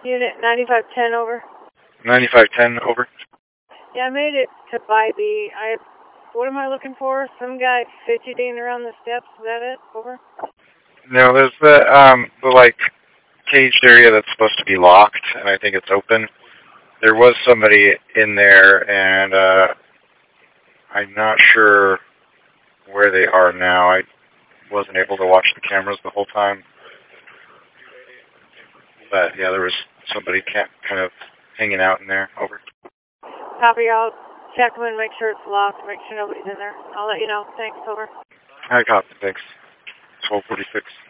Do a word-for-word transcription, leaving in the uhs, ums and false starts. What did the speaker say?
Unit ninety-five ten, over. ninety-five ten, over. Yeah, I made it to Bybee. I, what am I looking for? Some guy fidgeting around the steps. Is that it? Over. No, there's the, um, the, like, caged area that's supposed to be locked, and I think it's open. There was somebody in there, and, uh, I'm not sure where they are now. I wasn't able to watch the cameras the whole time. But, yeah, there was somebody kind of hanging out in there. Over. Copy. I'll check them and make sure it's locked, make sure nobody's in there. I'll let you know. Thanks. Over. I copy. Thanks. twelve forty-six.